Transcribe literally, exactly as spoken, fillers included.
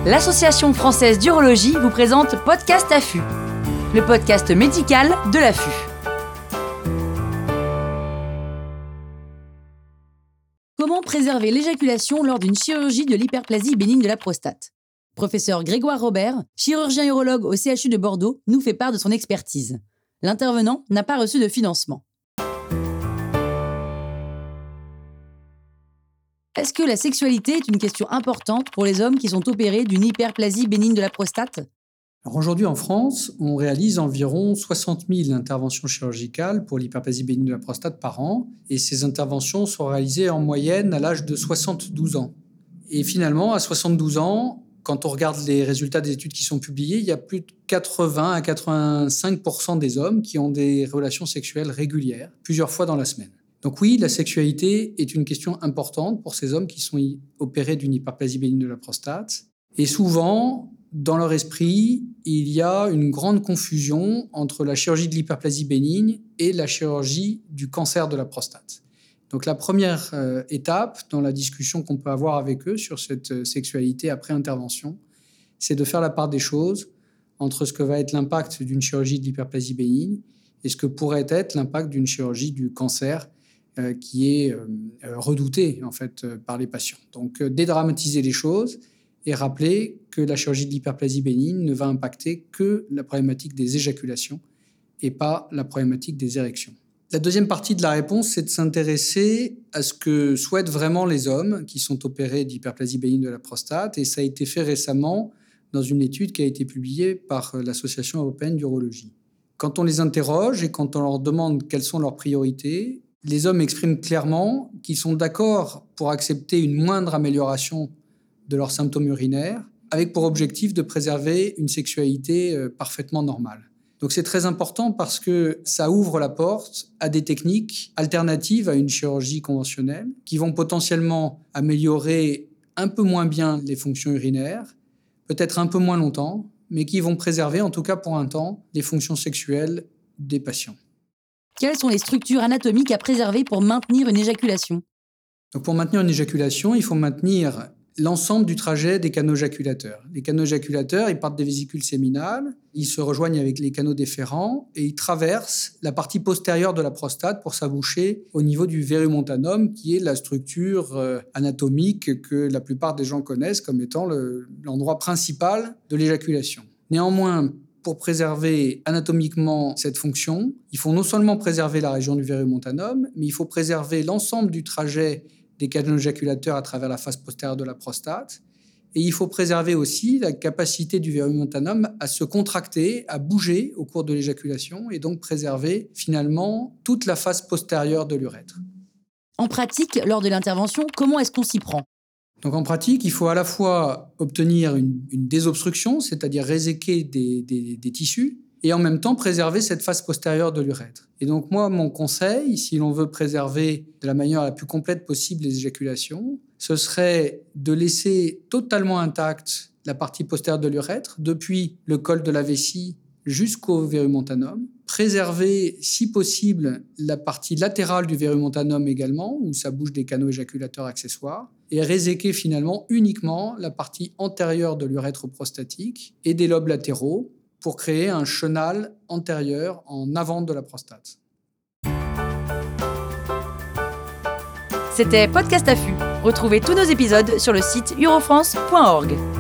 l'Association française d'urologie vous présente Podcast A F U, le podcast médical de l'A F U. Comment préserver l'éjaculation lors d'une chirurgie de l'hyperplasie bénigne de la prostate ? Professeur Grégoire Robert, chirurgien urologue au C H U de Bordeaux, nous fait part de son expertise. L'intervenant n'a pas reçu de financement. Est-ce que la sexualité est une question importante pour les hommes qui sont opérés d'une hyperplasie bénigne de la prostate ? Alors aujourd'hui, en France, on réalise environ soixante mille interventions chirurgicales pour l'hyperplasie bénigne de la prostate par an. Et ces interventions sont réalisées en moyenne à l'âge de soixante-douze ans. Et finalement, à soixante-douze ans, quand on regarde les résultats des études qui sont publiées, il y a plus de quatre-vingts à quatre-vingt-cinq pour cent des hommes qui ont des relations sexuelles régulières, plusieurs fois dans la semaine. Donc oui, la sexualité est une question importante pour ces hommes qui sont opérés d'une hyperplasie bénigne de la prostate. Et souvent, dans leur esprit, il y a une grande confusion entre la chirurgie de l'hyperplasie bénigne et la chirurgie du cancer de la prostate. Donc la première euh, étape dans la discussion qu'on peut avoir avec eux sur cette euh, sexualité après intervention, c'est de faire la part des choses entre ce que va être l'impact d'une chirurgie de l'hyperplasie bénigne et ce que pourrait être l'impact d'une chirurgie du cancer euh, qui est euh, redoutée en fait, euh, par les patients. Donc euh, dédramatiser les choses et rappeler que la chirurgie de l'hyperplasie bénigne ne va impacter que la problématique des éjaculations et pas la problématique des érections. La deuxième partie de la réponse, c'est de s'intéresser à ce que souhaitent vraiment les hommes qui sont opérés d'hyperplasie bénigne de la prostate. Et ça a été fait récemment dans une étude qui a été publiée par l'Association européenne d'urologie. Quand on les interroge et quand on leur demande quelles sont leurs priorités, les hommes expriment clairement qu'ils sont d'accord pour accepter une moindre amélioration de leurs symptômes urinaires, avec pour objectif de préserver une sexualité parfaitement normale. Donc c'est très important parce que ça ouvre la porte à des techniques alternatives à une chirurgie conventionnelle qui vont potentiellement améliorer un peu moins bien les fonctions urinaires, peut-être un peu moins longtemps, mais qui vont préserver, en tout cas pour un temps, les fonctions sexuelles des patients. Quelles sont les structures anatomiques à préserver pour maintenir une éjaculation ? Donc pour maintenir une éjaculation, il faut maintenir l'ensemble du trajet des canaux éjaculateurs. Les canaux éjaculateurs, ils partent des vésicules séminales, ils se rejoignent avec les canaux déférents et ils traversent la partie postérieure de la prostate pour s'aboucher au niveau du verumontanum, qui est la structure euh, anatomique que la plupart des gens connaissent comme étant le, l'endroit principal de l'éjaculation. Néanmoins, pour préserver anatomiquement cette fonction, il faut non seulement préserver la région du verumontanum, mais il faut préserver l'ensemble du trajet des canaux éjaculateurs à travers la face postérieure de la prostate. Et il faut préserver aussi la capacité du verumontanum à se contracter, à bouger au cours de l'éjaculation et donc préserver finalement toute la face postérieure de l'urètre. En pratique, lors de l'intervention, comment est-ce qu'on s'y prend ? Donc en pratique, il faut à la fois obtenir une, une désobstruction, c'est-à-dire réséquer des, des, des tissus, et en même temps préserver cette face postérieure de l'urètre. Et donc moi, mon conseil, si l'on veut préserver de la manière la plus complète possible les éjaculations, ce serait de laisser totalement intacte la partie postérieure de l'urètre, depuis le col de la vessie jusqu'au verumontanum, préserver, si possible, la partie latérale du verumontanum également, où ça bouge des canaux éjaculateurs accessoires, et réséquer finalement uniquement la partie antérieure de l'urètre prostatique et des lobes latéraux, pour créer un chenal antérieur en avant de la prostate. C'était Podcast A F U. Retrouvez tous nos épisodes sur le site urofrance point org.